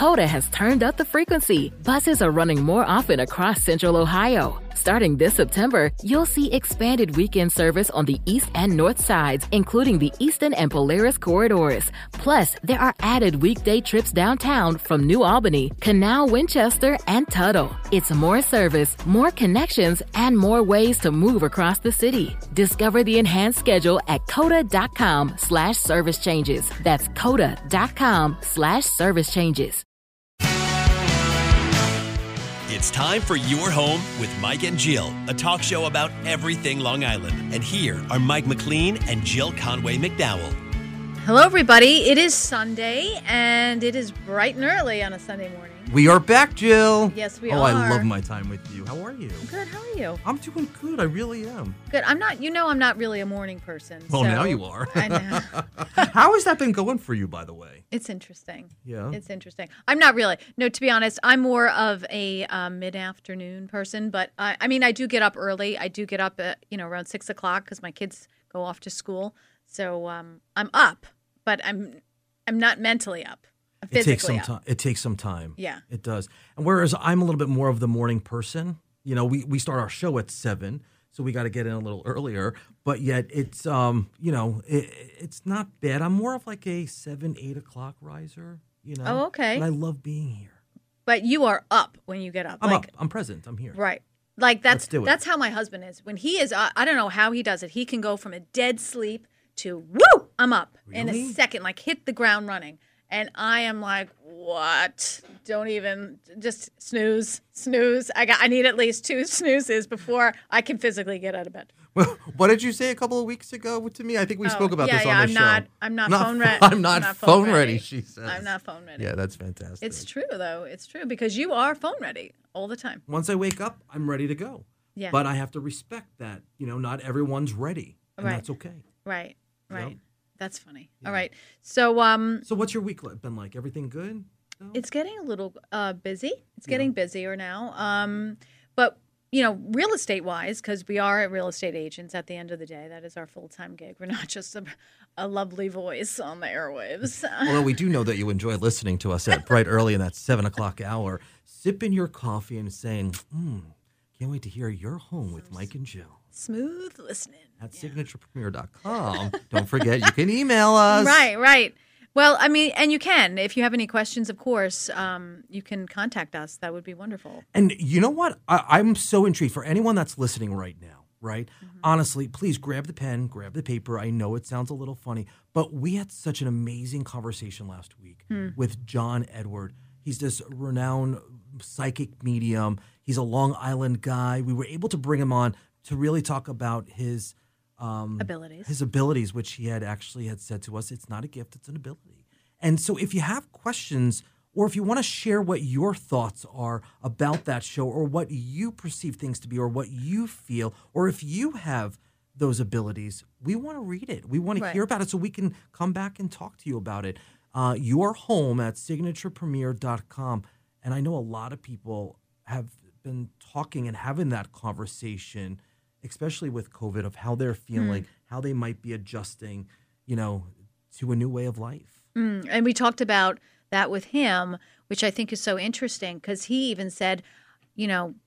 Coda has turned up the frequency. Buses are running more often across Central Ohio. Starting this September, you'll see expanded weekend service on the east and north sides, including the Eastern and Polaris corridors. Plus, there are added weekday trips downtown from New Albany, Canal, Winchester, and Tuttle. It's more service, more connections, and more ways to move across the city. Discover the enhanced schedule at coda.com/service changes. That's coda.com/service changes. It's time for Your Home with Mike and Jill, a talk show about everything Long Island. And here are Mike McLean and Jill Conway McDowell. Hello, everybody. It is Sunday, and it is bright and early on a Sunday morning. We are back, Jill. Yes, we are. Oh, I love my time with you. How are you? Good. How are you? I'm doing good. I really am. Good. I'm not really a morning person. Well, so now you are. I know. How has that been going for you, by the way? It's interesting. Yeah. It's interesting. I'm not really. No, to be honest, I'm more of a mid-afternoon person. But I do get up early. I do get up at, around 6 o'clock because my kids go off to school. So I'm up, but I'm not mentally up. It takes some time. It takes some time. Yeah. It does. And whereas I'm a little bit more of the morning person, we start our show at 7, so we got to get in a little earlier. But yet it's, it's not bad. I'm more of like a 7, 8 o'clock riser, Oh, okay. And I love being here. But you are up when you get up. I'm up. I'm present. I'm here. Right. Like that's how my husband is. When he is, I don't know how he does it. He can go from a dead sleep to, woo, I'm up in a second, like hit the ground running. And I am like, what? Don't even, just snooze. I need at least 2 snoozes before I can physically get out of bed. Well, what did you say a couple of weeks ago to me? I think we spoke about this on the show. I'm not phone ready. I'm not phone ready, she says. I'm not phone ready. Yeah, that's fantastic. It's true, though. It's true because you are phone ready all the time. Once I wake up, I'm ready to go. Yeah. But I have to respect that, not everyone's ready. And that's okay. Right. Yep. That's funny. Yeah. All right. So So what's your week been like? Everything good? No? It's getting a little busy. It's getting busier now. But, real estate wise, because we are real estate agents at the end of the day, that is our full-time gig. We're not just a lovely voice on the airwaves. Although we do know that you enjoy listening to us at bright early in that 7 o'clock hour, sipping your coffee and saying, can't wait to hear Your Home with Mike and Jill. Smooth listening. At signaturepremier.com. Don't forget, you can email us. Right. Well, and you can. If you have any questions, of course, you can contact us. That would be wonderful. And you know what? I'm so intrigued. For anyone that's listening right now, right? Mm-hmm. Honestly, please grab the pen, grab the paper. I know it sounds a little funny, but we had such an amazing conversation last week with John Edward. He's this renowned psychic medium. He's a Long Island guy. We were able to bring him on to really talk about his abilities, which he had said to us, it's not a gift, it's an ability. And so if you have questions or if you want to share what your thoughts are about that show or what you perceive things to be or what you feel, or if you have those abilities, we want to read it. We want to hear about it so we can come back and talk to you about it. Your Home at signaturepremier.com. And I know a lot of people have been talking and having that conversation, especially with COVID, of how they're feeling, how they might be adjusting, to a new way of life. And we talked about that with him, which I think is so interesting because he even said, he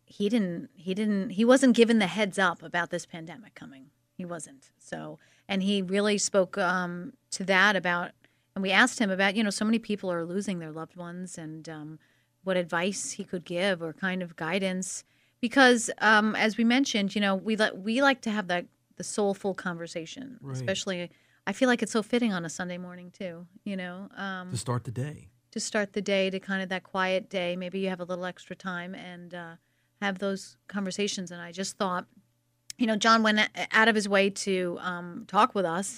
wasn't given the heads up about this pandemic coming. He wasn't. So, and he really spoke to that about, and we asked him about, so many people are losing their loved ones and what advice he could give or kind of guidance. Because, as we mentioned, we like to have the soulful conversation, especially. I feel like it's so fitting on a Sunday morning too. To start the day. To start the day, to kind of that quiet day. Maybe you have a little extra time and have those conversations. And I just thought, John went out of his way to talk with us.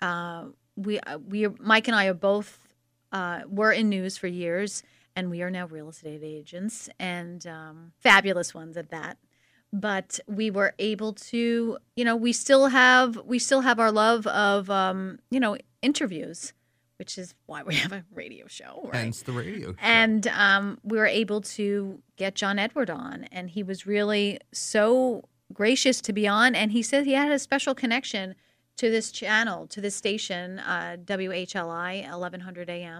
We Mike and I are both were in news for years. And we are now real estate agents and fabulous ones at that. But we were able to, we still have our love of, interviews, which is why we have a radio show. Right? Hence the radio show. And we were able to get John Edward on. And he was really so gracious to be on. And he said he had a special connection to this channel, to this station, WHLI, 1100 AM.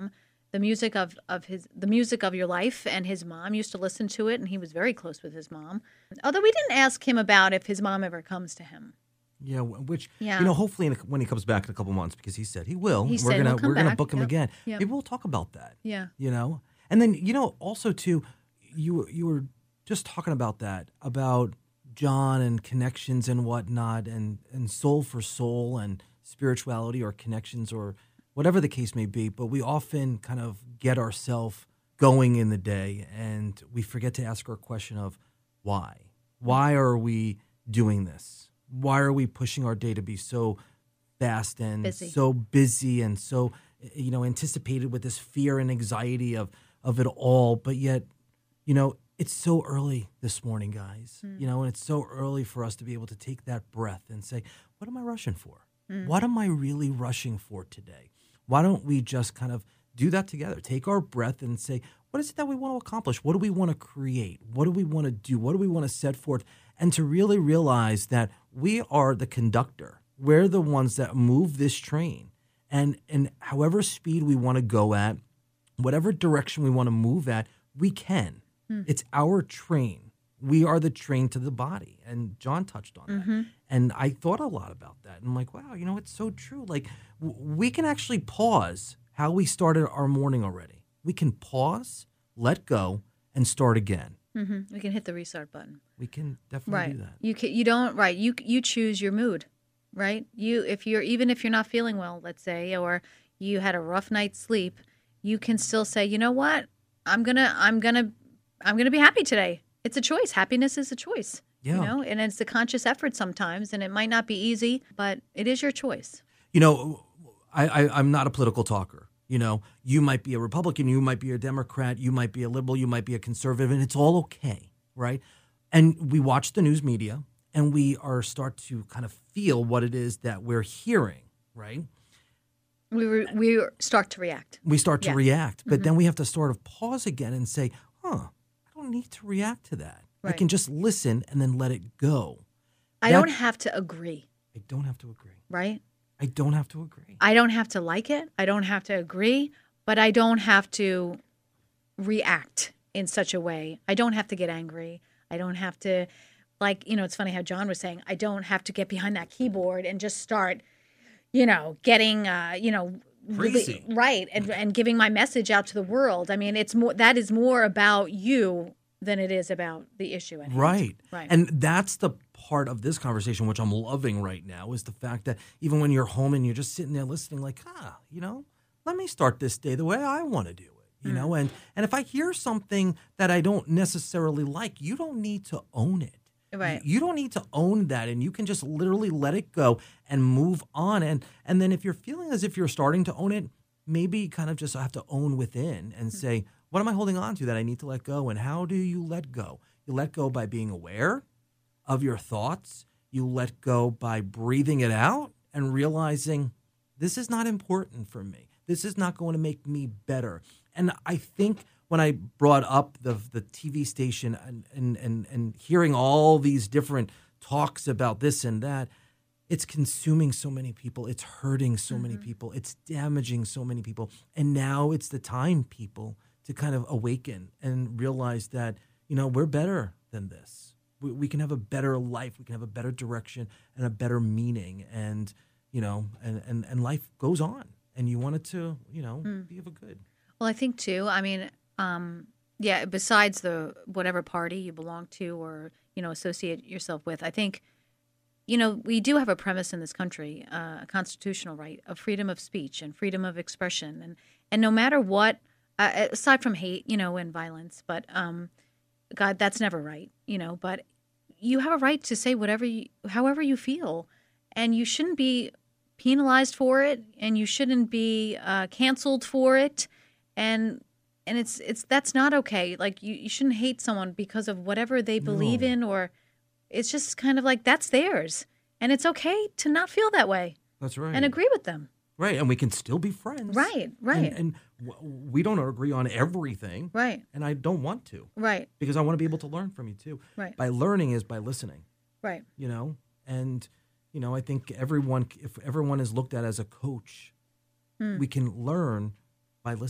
the music of the music of your life, and his mom used to listen to it, and he was very close with his mom. Although we didn't ask him about if his mom ever comes to him. Yeah, which Yeah. hopefully when he comes back in a couple months, because he said he will. He said he'll come we're gonna back. book him Yep. again. Yep. Maybe we'll talk about that. Yeah. And then also too, you were just talking about that, about John and connections and whatnot, and soul for soul and spirituality or connections or whatever the case may be. But we often kind of get ourselves going in the day, and we forget to ask our question of why. Why are we doing this? Why are we pushing our day to be so fast and Busy. so busy and so anticipated with this fear and anxiety of it all? But yet, it's so early this morning, guys. And it's so early for us to be able to take that breath and say, what am I rushing for? What am I really rushing for today? Why don't we just kind of do that together? Take our breath and say, what is it that we want to accomplish? What do we want to create? What do we want to do? What do we want to set forth? And to really realize that we are the conductor. We're the ones that move this train. And however speed we want to go at, whatever direction we want to move at, we can. It's our train. We are the train to the body. And John touched on that. And I thought a lot about that. And I'm like, wow, it's so true. Like, we can actually pause how we started our morning already. We can pause, let go, and start again. We can hit the restart button. We can definitely do that. You choose your mood, right? Even if you're not feeling well, let's say, or you had a rough night's sleep, you can still say, you know what? I'm gonna be happy today. It's a choice. Happiness is a choice. Yeah. And it's a conscious effort sometimes, and it might not be easy, but it is your choice. I'm not a political talker. You might be a Republican, you might be a Democrat, you might be a liberal, you might be a conservative, and it's all okay, right? And we watch the news media, and we start to kind of feel what it is that we're hearing, right? We start to react. We start to react, but then we have to sort of pause again and say, I don't need to react to that. I Right. can just listen and then let it go. I don't have to agree, I don't have to agree. right? I don't have to agree. I don't have to like it. I don't have to agree, but I don't have to react in such a way. I don't have to get angry. I don't have to, it's funny how John was saying, I don't have to get behind that keyboard and just start, getting, Crazy. right, and giving my message out to the world. I mean, that is more about you than it is about the issue at hand. Right. Right. And that's the part of this conversation, which I'm loving right now, is the fact that even when you're home and you're just sitting there listening, like, let me start this day the way I want to do it, and if I hear something that I don't necessarily like, you don't need to own it. Right. You don't need to own that, and you can just literally let it go and move on. And then if you're feeling as if you're starting to own it, maybe kind of just have to own within and say, what am I holding on to that I need to let go? And how do you let go? You let go by being aware of your thoughts. You let go by breathing it out and realizing this is not important for me. This is not going to make me better. And I think when I brought up the TV station and hearing all these different talks about this and that, it's consuming so many people. It's hurting so many people. It's damaging so many people. And now it's the time, people, to kind of awaken and realize that, we're better than this. We can have a better life. We can have a better direction and a better meaning. And, and life goes on. And you want it to, be of a good. Well, I think too, besides whatever party you belong to or, associate yourself with, I think, we do have a premise in this country, a constitutional right of freedom of speech and freedom of expression. And no matter what, aside from hate, and violence, but God, that's never right, but you have a right to say however you feel, and you shouldn't be penalized for it, and you shouldn't be canceled for it. And it's that's not okay. Like you shouldn't hate someone because of whatever they believe in, or it's just kind of like that's theirs. And it's okay to not feel that way. That's right. And agree with them. Right. And we can still be friends. Right. And we don't agree on everything. Right. And I don't want to. Right. Because I want to be able to learn from you too. Right. By learning is by listening. Right. And, I think if everyone is looked at as a coach, we can learn by listening.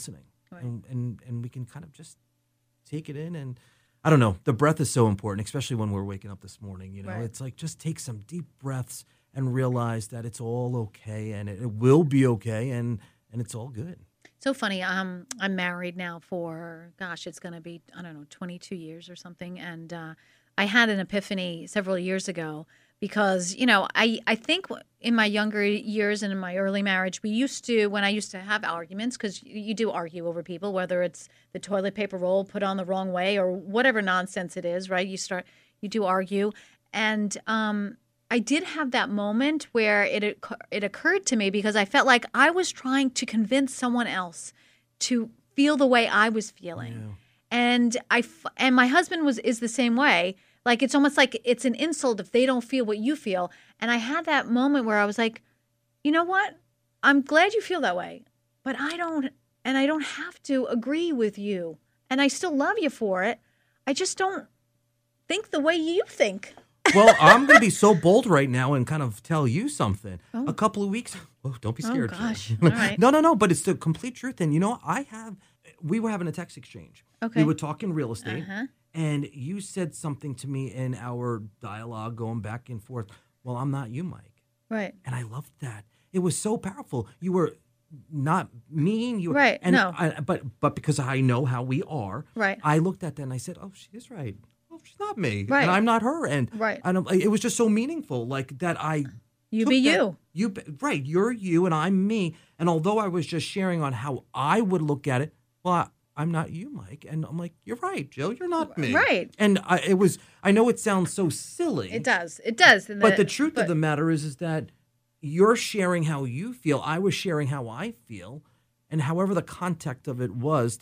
Right. and we can kind of just take it in. And I don't know, the breath is so important, especially when we're waking up this morning. You know, Right. it's like just take some deep breaths and realize that it's all okay, and it will be okay, and it's all good. So funny. I'm married now for, gosh, it's going to be, I don't know, 22 years or something. And I had an epiphany several years ago because, you know, I think in my younger years and in my early marriage, when I used to have arguments, because you do argue over people, whether it's the toilet paper roll put on the wrong way or whatever nonsense it is, right? You do argue. And I did have that moment where it occurred to me because I felt like I was trying to convince someone else to feel the way I was feeling. Yeah. And my husband is the same way. Like, it's almost like it's an insult if they don't feel what you feel. And I had that moment where I was like, you know what? I'm glad you feel that way, but I don't have to agree with you. And I still love you for it. I just don't think the way you think. Well, I'm going to be so bold right now and kind of tell you something. Oh. A couple of weeks. Oh, don't be scared. Oh, gosh. All right. No. But it's the complete truth. And, you know, we were having a text exchange. Okay. We were talking real estate. Uh-huh. And you said something to me in our dialogue going back and forth. Well, I'm not you, Mike. Right. And I loved that. It was so powerful. You were not mean. You were, Right. And No. But because I know how we are. Right. I looked at that and I said, oh, she is right. She's not me, Right. and I'm not her, and Right. It was just so meaningful, like that. You took be that- you. Right? You're you, and I'm me. And although I was just sharing on how I would look at it, well, I'm not you, Mike, and I'm like, you're right, Jill. You're not me, Right. And I know it sounds so silly. It does. But the truth of the matter is that you're sharing how you feel. I was sharing how I feel. And however the context of it was,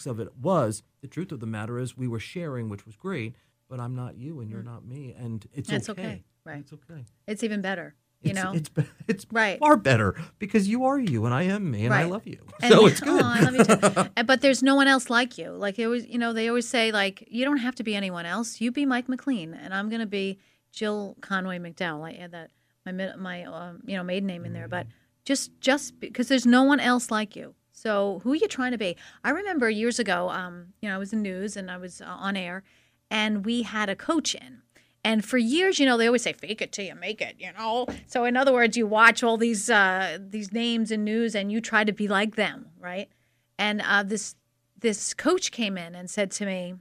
the truth of the matter is we were sharing, which was great, but I'm not you and you're not me. And That's okay. Right. It's okay. It's even better, you know? It's Right. far better because you are you and I am me and I Right. love you. And- So it's good. Oh, I love you too. But there's no one else like you. Like they always say, like, you don't have to be anyone else. You be Mike McLean, and I'm going to be Jill Conway McDowell. I add that my maiden name in there, but just because there's no one else like you. So who are you trying to be? I remember years ago, I was in news and I was on air, and we had a coach in. And for years, they always say, fake it till you make it, So in other words, you watch all these names in news and you try to be like them, right? And this coach came in and said to me,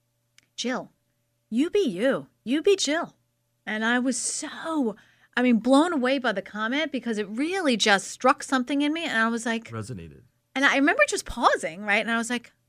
Jill, you be you. You be Jill. And I was so, blown away by the comment because it really just struck something in me. And I was like, Resonated. and I remember just pausing, right? And I was like,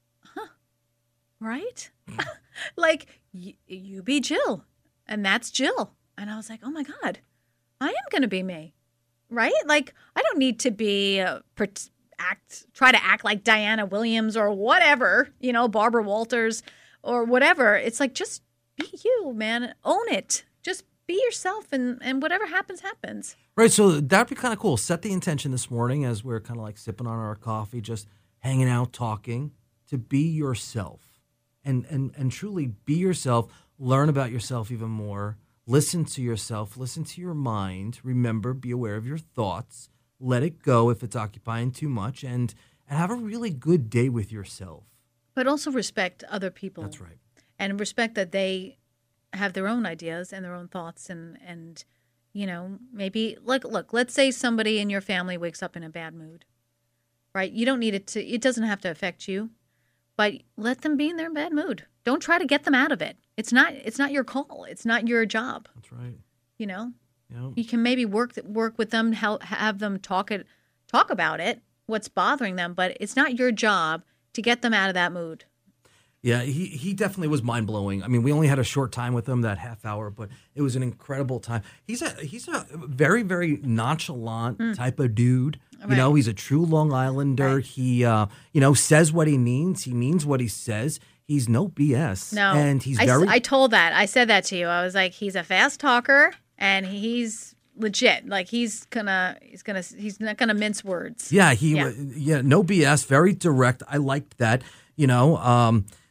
right? Like, you be Jill, and that's Jill. And I was like, oh my God, I am going to be me, right? Like, I don't need to be, try to act like Diana Williams or whatever, Barbara Walters or whatever. It's like, just be you, man. Own it. Just be yourself, and whatever happens, happens. Right, so that'd be kind of cool. Set the intention this morning as we're kind of like sipping on our coffee, just hanging out, talking, to be yourself. And truly be yourself, learn about yourself even more, listen to yourself, listen to your mind, remember, be aware of your thoughts, let it go if it's occupying too much, and have a really good day with yourself. But also respect other people. That's right. And respect that they have their own ideas and their own thoughts and maybe look, let's say somebody in your family wakes up in a bad mood, right? You don't need it doesn't have to affect you, but let them be in their bad mood. Don't try to get them out of it. It's not your call. It's not your job. That's right. You can maybe work with them, have them talk about it, what's bothering them, but it's not your job to get them out of that mood. Yeah, he definitely was mind-blowing. We only had a short time with him, that half hour, but it was an incredible time. He's a very, very nonchalant type of dude. Right. He's a true Long Islander. Right. He, says what he means what he says. He's no BS. No. And he's I said that to you. I was like, he's a fast talker, and he's legit. Like, he's not gonna mince words. Yeah, no BS, very direct. I liked that.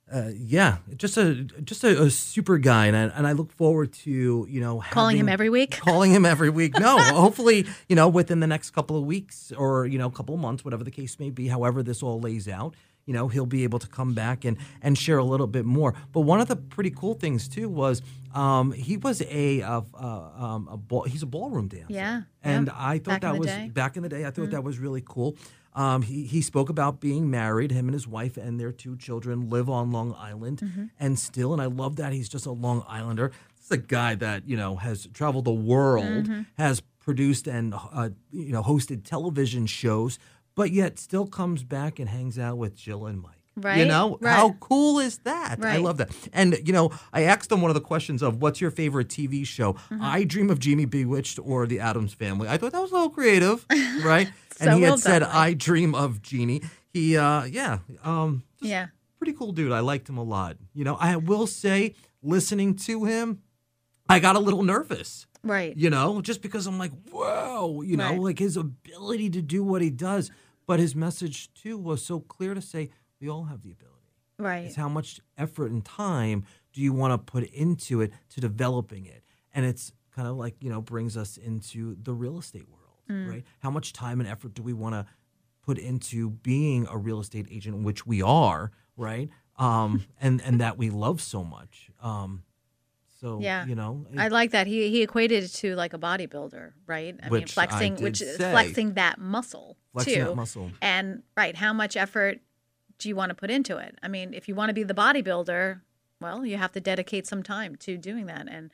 Just a super guy, and I look forward to Calling him every week? Calling him every week. No, hopefully within the next couple of weeks or couple of months, whatever the case may be. However this all lays out, he'll be able to come back and share a little bit more. But one of the pretty cool things too was he was he's a ballroom dancer. Yeah, and I thought that was back in the day. I thought that was really cool. He spoke about being married. Him and his wife and their 2 children live on Long Island, and I love that he's just a Long Islander. This is a guy that has traveled the world, has produced and hosted television shows, but yet still comes back and hangs out with Jill and Mike. Right. How cool is that? Right. I love that. And, I asked him one of the questions of what's your favorite TV show? I Dream of Jeannie Bewitched or The Addams Family. I thought that was a little creative, right? And he had said, I Dream of Jeannie. He, pretty cool dude. I liked him a lot. I will say, listening to him, I got a little nervous. Right. Just because I'm like, whoa, like his ability to do what he does. But his message, too, was so clear to say, we all have the ability. Right. It's how much effort and time do you want to put into it to developing it? And it's kind of like, brings us into the real estate world, right? How much time and effort do we want to put into being a real estate agent, which we are, right? And that we love so much. I like that. He equated it to like a bodybuilder, right? Flexing that muscle flexing too. That muscle. And how much effort do you want to put into it? If you want to be the bodybuilder, well, you have to dedicate some time to doing that. And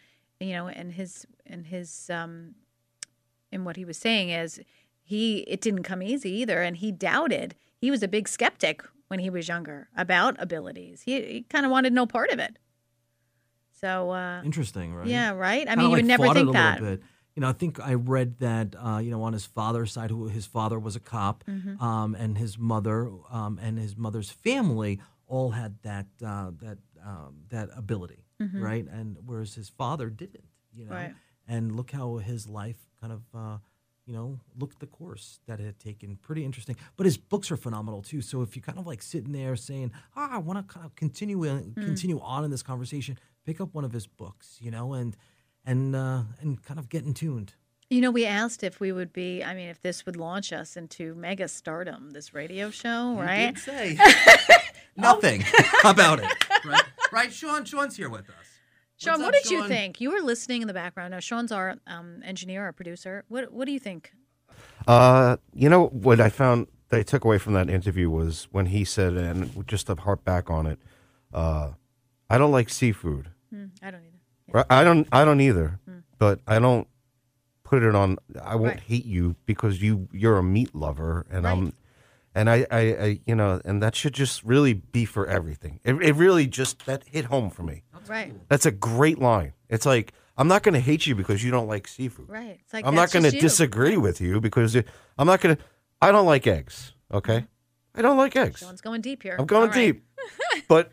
and what he was saying is it didn't come easy either, and he doubted. He was a big skeptic when he was younger about abilities. He kind of wanted no part of it. So interesting, right? Yeah, right. Kinda you would never think that. Bit. I think I read that on his father's side, his father was a cop, and his mother and his mother's family all had that ability, right? And whereas his father didn't, Right. And look how his life kind of looked the course that it had taken. Pretty interesting. But his books are phenomenal too. So if you kind of like sitting there saying, I want to kind of continue on in this conversation, pick up one of his books, and kind of getting tuned. We asked if we would be, if this would launch us into mega stardom, this radio show, right? You did say nothing about it, right? Right, Sean's here with us. Sean, what did you think? You were listening in the background. Now, Sean's our engineer, our producer. What do you think? What I found that I took away from that interview was when he said, and just to harp back on it, I don't like seafood. I don't either. Yeah. I don't either. But I don't put it on. I won't hate you because you're a meat lover, and and and that should just really be for everything. It really just that hit home for me. Right. That's a great line. It's like, I'm not going to hate you because you don't like seafood. Right. It's like, I'm not going to disagree with you because I don't like eggs. Okay. I don't like eggs. Sean's going deep here. I'm going deep. But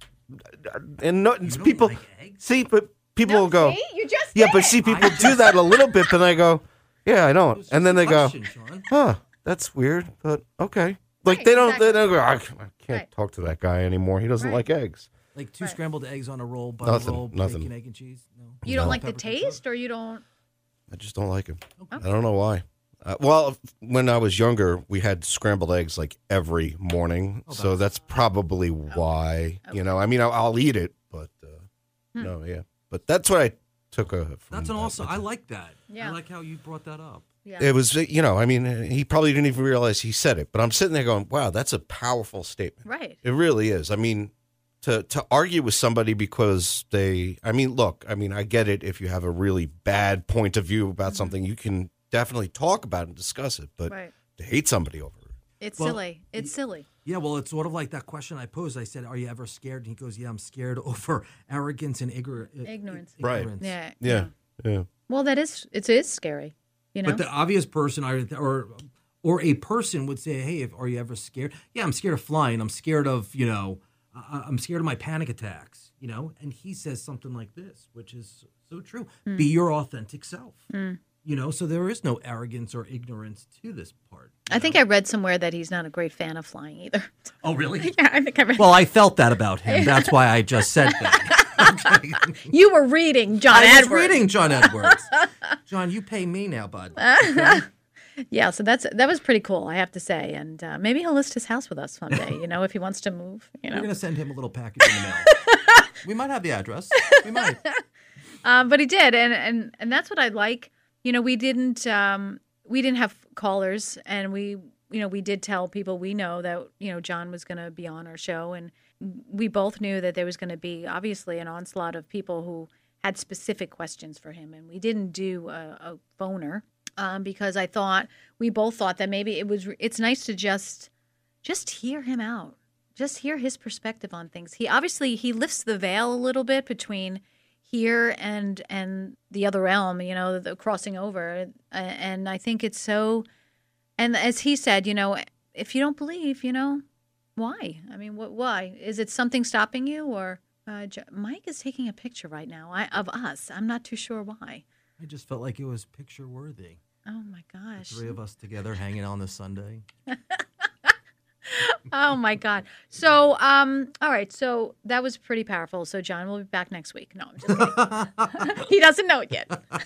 people like eggs? see, but people will go, see? You just but see, people do that a little bit, and I go, yeah, I don't. And then they go, huh, that's weird, but okay. Like Right, they don't exactly. go, I can't Right. talk to that guy anymore. He doesn't like eggs. Like 2 scrambled eggs on a roll, Nothing, roll, nothing. bacon, egg, and cheese? No. You don't No. like the taste, or you don't? I just don't like him. I don't know why. When I was younger, we had scrambled eggs like every morning, so that's probably why. Okay. I'll eat it, but no, yeah. But that's what I took from That's an that. awesome. I like that. Yeah. I like how you brought that up. Yeah. It was, he probably didn't even realize he said it, but I'm sitting there going, wow, that's a powerful statement. Right. It really is. To argue with somebody because I get it. If you have a really bad point of view about something, you can definitely talk about it and discuss it, but to hate somebody over it. It's silly. It's silly. Yeah, well, it's sort of like that question I posed. I said, are you ever scared? And he goes, yeah, I'm scared over arrogance and Ignorance. Right. Yeah. Yeah. Well, it is scary. But the obvious person or a person would say, hey, are you ever scared? Yeah, I'm scared of flying. I'm scared of, I'm scared of my panic attacks, And he says something like this, which is so true. Be your authentic self. So there is no arrogance or ignorance to this part. I think I read somewhere that he's not a great fan of flying either. Oh, really? Yeah, I think I read. Well, I felt that about him. That's why I just said that. Okay. You were reading John I Edwards. was reading John Edwards. John, you pay me now, bud. Okay? Yeah, so that was pretty cool, I have to say. And maybe he'll list his house with us someday, if he wants to move. We're going to send him a little package in the mail. We might have the address. We might. But he did, and that's what I like. We didn't have callers, and we did tell people we know that John was going to be on our show, and we both knew that there was going to be obviously an onslaught of people who had specific questions for him, and we didn't do a phoner because we both thought that maybe it's nice to just hear him out, just hear his perspective on things. He lifts the veil a little bit between here and the other realm, the crossing over. And I think it's so, and as he said, if you don't believe, why? I mean, why? Is it something stopping you? Or Mike is taking a picture right now of us. I'm not too sure why. I just felt like it was picture worthy. Oh my gosh. The three of us together hanging on this Sunday. Oh my God. So, all right. So that was pretty powerful. So John will be back next week. No, I'm just kidding. He doesn't know it yet.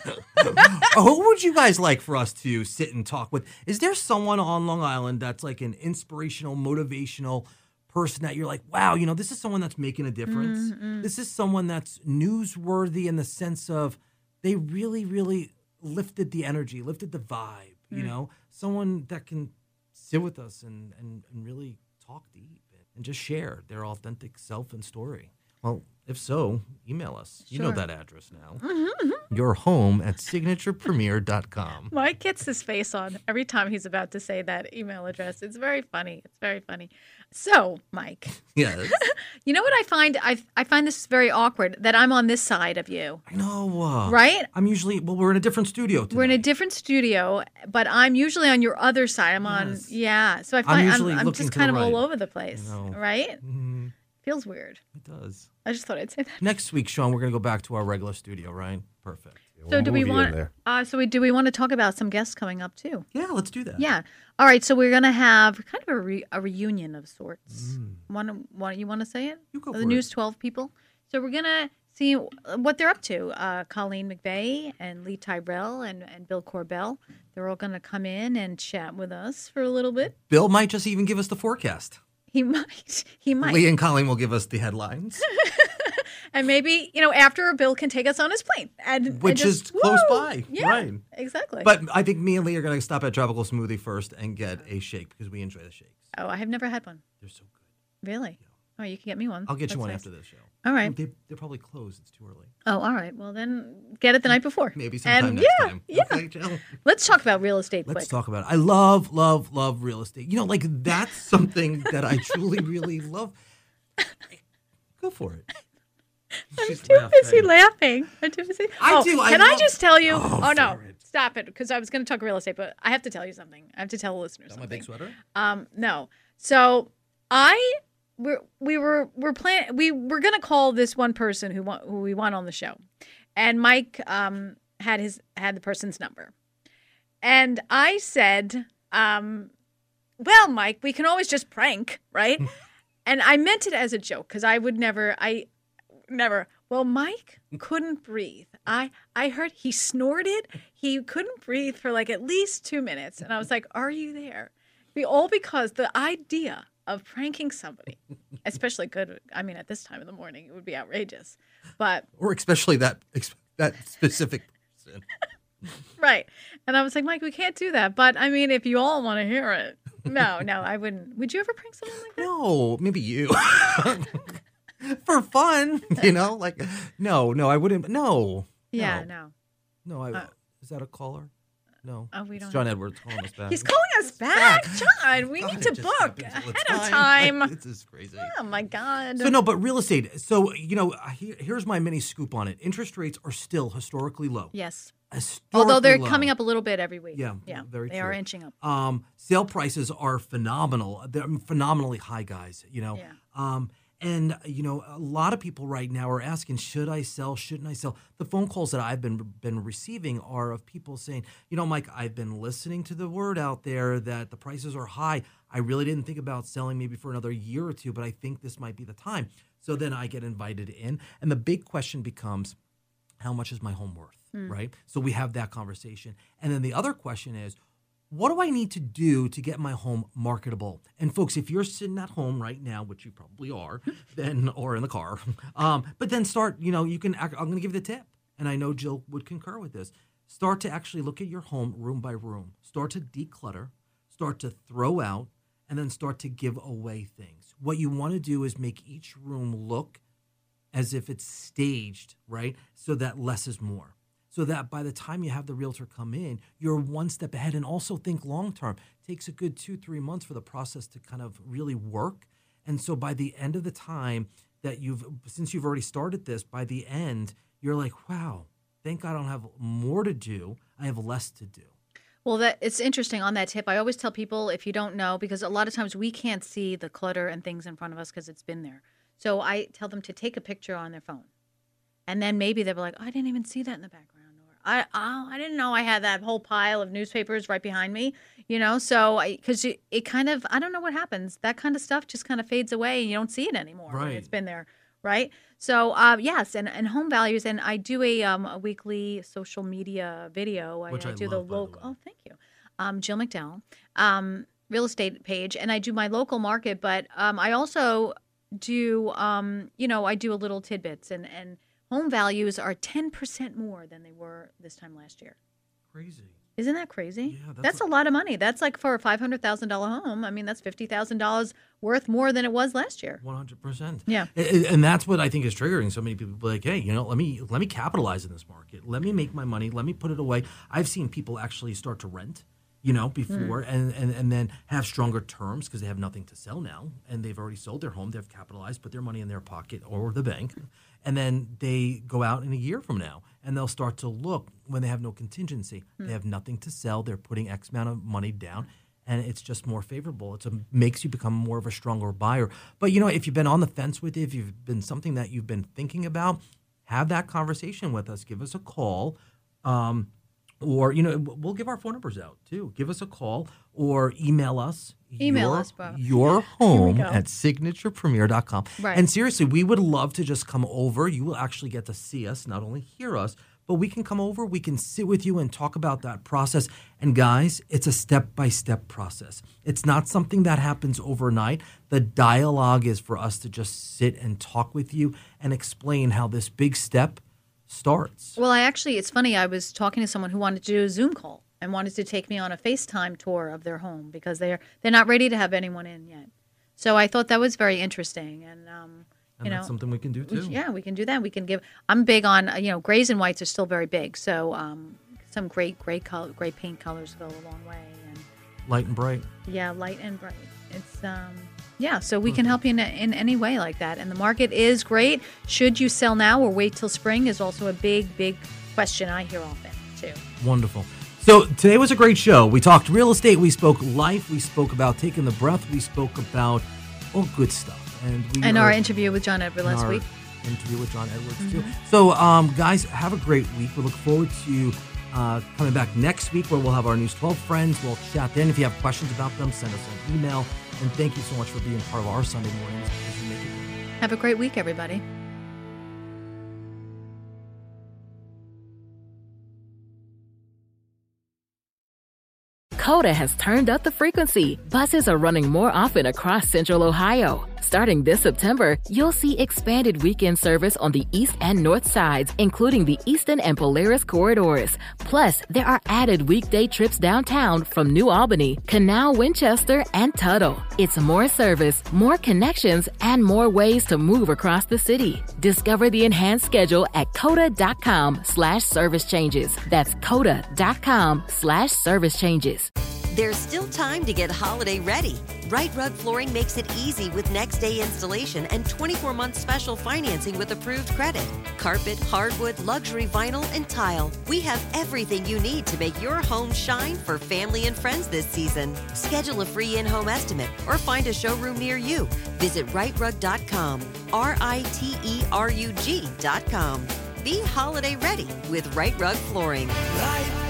Who would you guys like for us to sit and talk with? Is there someone on Long Island that's like an inspirational, motivational person that you're like, wow, this is someone that's making a difference. Mm-hmm. This is someone that's newsworthy in the sense of they really, really lifted the energy, lifted the vibe, someone that can sit with us and really talk deep and just share their authentic self and story. Well, if so, email us. Sure. You know that address now. Mm-hmm. Your home at signaturepremier.com. Mike gets his face on every time he's about to say that email address. It's very funny. So, Mike. Yes. You know what I find? I find this very awkward that I'm on this side of you. I know. Right? I'm usually, we're in a different studio tonight. We're in a different studio, but I'm usually on your other side. I'm on, yeah. So I find I'm just kind of all over the place. Right? Mm-hmm. Feels weird. It does. I just thought I'd say that. Next week, Sean, we're going to go back to our regular studio, right? Perfect. So do we want to talk about some guests coming up too? Yeah, let's do that. Yeah. All right. So we're going to have kind of a reunion of sorts. You want to say it? You go for the it. News 12 people. So we're going to see what they're up to. Colleen McVeigh and Lee Tyrell and Bill Corbell. They're all going to come in and chat with us for a little bit. Bill might just even give us the forecast. He might. Lee and Colleen will give us the headlines. And maybe, after Bill can take us on his plane. Which is close by. Yeah, right. Exactly. But I think me and Lee are going to stop at Tropical Smoothie first and get a shake because we enjoy the shakes. Oh, I have never had one. They're so good. Really? Yeah. Oh, you can get me one. I'll get That's you one nice. after this show. All right. They're probably closed. It's too early. Oh, all right. Well, then get it the night before. Maybe sometime next time. Yeah. Okay, Jill? Let's talk about real estate quick. Let's talk about it. I love real estate. That's something that I truly, really love. Go for it. I'm too busy laughing. I do. Can I just tell you? Oh, no. Stop it. Because I was going to talk real estate, but I have to tell you something. I have to tell the listeners something. My big sweater? No. So we were planning. We were going to call this one person who we want on the show, and Mike had the person's number, and I said, "Well, Mike, we can always just prank, right?" And I meant it as a joke because I would never. Well, Mike couldn't breathe. I heard he snorted. He couldn't breathe for like at least 2 minutes, and I was like, "Are you there?" Because the idea of pranking somebody, especially at this time of the morning, it would be outrageous. Or especially that specific person. Right. And I was like, Mike, we can't do that. But if you all want to hear it. No, I wouldn't. Would you ever prank someone like that? No, maybe you. For fun, no, I wouldn't. No. Yeah, no. No, is that a caller? No. Oh, we don't. It's John Edwards calling us back. He's calling us back, John. We need to book ahead of time. This is crazy. Oh my God. So no, but real estate. So here's my mini scoop on it. Interest rates are still historically low. Yes. Although they're coming up a little bit every week. Yeah, very true. They are inching up. Sale prices are phenomenal. They're phenomenally high, guys. Yeah. And, a lot of people right now are asking, should I sell? Shouldn't I sell? The phone calls that I've been receiving are of people saying, Mike, I've been listening to the word out there that the prices are high. I really didn't think about selling maybe for another year or two, but I think this might be the time. So then I get invited in. And the big question becomes, how much is my home worth, right? So we have that conversation. And then the other question is, what do I need to do to get my home marketable? And folks, if you're sitting at home right now, which you probably are, then or in the car, but then start, you can. I'm going to give you the tip, and I know Jill would concur with this. Start to actually look at your home room by room. Start to declutter. Start to throw out, and then start to give away things. What you want to do is make each room look as if it's staged, right? So that less is more. So that by the time you have the realtor come in, you're one step ahead. And also think long-term. It takes a good 2-3 months for the process to kind of really work. And so by the end of the time that since you've already started this, by the end, you're like, wow, thank God I don't have more to do. I have less to do. Well, it's interesting on that tip. I always tell people, if you don't know, because a lot of times we can't see the clutter and things in front of us because it's been there. So I tell them to take a picture on their phone. And then maybe they'll be like, oh, I didn't even see that in the background. I didn't know I had that whole pile of newspapers right behind me, so because it kind of, I don't know what happens. That kind of stuff just kind of fades away and you don't see it anymore. Right. It's been there. Right. So, yes. And home values. And I do a weekly social media video. Which I do love, the by the local. way. Oh, thank you. Jill McDowell, real estate page. And I do my local market, but I also do, I do a little tidbits and home values are 10% more than they were this time last year. Crazy. Isn't that crazy? Yeah, that's a lot of money. That's like for a $500,000 home. I mean, that's $50,000 worth more than it was last year. 100%. Yeah. And that's what I think is triggering so many people. Like, hey, let me capitalize in this market. Let me make my money. Let me put it away. I've seen people actually start to rent, before and then have stronger terms because they have nothing to sell now and they've already sold their home. They've capitalized, put their money in their pocket or the bank. And then they go out in a year from now and they'll start to look when they have no contingency. They have nothing to sell. They're putting X amount of money down and it's just more favorable. It makes you become more of a stronger buyer. But, if you've been on the fence with it, if you've been something that you've been thinking about, have that conversation with us. Give us a call. Or, we'll give our phone numbers out, too. Give us a call or email us. Your home at signaturepremier.com. Right. And seriously, we would love to just come over. You will actually get to see us, not only hear us, but we can come over. We can sit with you and talk about that process. And guys, it's a step-by-step process. It's not something that happens overnight. The dialogue is for us to just sit and talk with you and explain how this big step starts. Well, it's funny. I was talking to someone who wanted to do a Zoom call and wanted to take me on a FaceTime tour of their home because they're not ready to have anyone in yet. So I thought that was very interesting. And, that's something we can do too. Yeah, we can do that. We can I'm big on, grays and whites are still very big. So some great paint colors go a long way. And light and bright. Yeah, light and bright. It's, so we can help you in any way like that. And the market is great. Should you sell now or wait till spring is also a big, big question I hear often, too. Wonderful. So today was a great show. We talked real estate. We spoke life. We spoke about taking the breath. We spoke about all good stuff. And our interview with John Edward last week. Interview with John Edwards, too. So, guys, have a great week. We look forward to coming back next week where we'll have our News 12 friends. We'll chat then. If you have questions about them, send us an email. And thank you so much for being part of our Sunday mornings. Have a great week, everybody. Coda has turned up the frequency. Buses are running more often across Central Ohio. Starting this September, you'll see expanded weekend service on the east and north sides, including the Eastern and Polaris corridors. Plus, there are added weekday trips downtown from New Albany, Canal, Winchester, and Tuttle. It's more service, more connections, and more ways to move across the city. Discover the enhanced schedule at coda.com/service changes. That's coda.com/service changes. There's still time to get holiday ready. Right Rug Flooring makes it easy with next day installation and 24-month special financing with approved credit. Carpet, hardwood, luxury vinyl, and tile. We have everything you need to make your home shine for family and friends this season. Schedule a free in-home estimate or find a showroom near you. Visit rightrug.com, RITERUG.com. Be holiday ready with Right Rug Flooring. Right